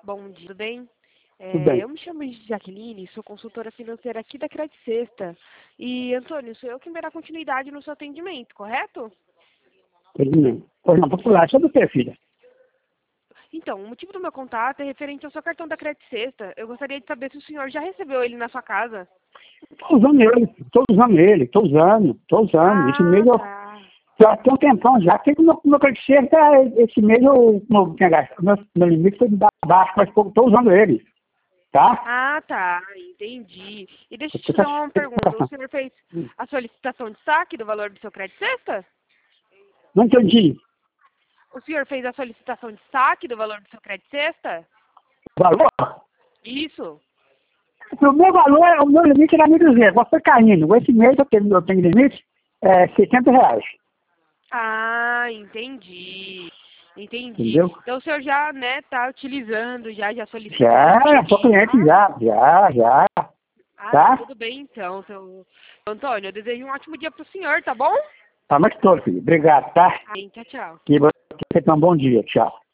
Bom dia, tudo bem? Tudo bem. Eu me chamo Jaqueline, sou consultora financeira aqui da Credit Sexta. E, Antônio, sou eu quem dará continuidade no seu atendimento, correto? Terminei. Pois não, popular, sobre o que, filha? Então, o motivo do meu contato é referente ao seu cartão da Credit Sexta. Eu gostaria de saber se o senhor já recebeu ele na sua casa. Estou usando ele, estou usando. Esse mês Ah, eu tá. já tenho um tempão já. Sei que o meu crescer, esse mês eu não tinha gastado. Meu limite foi de baixo, mas estou usando ele, tá? Ah, tá, entendi. E deixa eu te Estou fazer uma pergunta. O satisfeito. senhor fez a solicitação de saque do valor do seu Credit Sexta? Não entendi. O senhor fez a solicitação de saque do valor do seu Credit Sexta? O valor? Isso. O meu valor, o meu limite era 1.200, agora foi caindo. Esse mês eu tenho limite, R$ 600. Ah, entendi. Entendi. Entendeu? Então o senhor já, né, tá utilizando, já solicitou Já, sou limite. cliente já. Ah, não, Tá? tudo bem então, seu Antônio. Eu desejo um ótimo dia pro senhor, tá bom? Tá mais todo, filho. Obrigado, tá? Tchau, tchau. Que você tenha um bom dia. Tchau.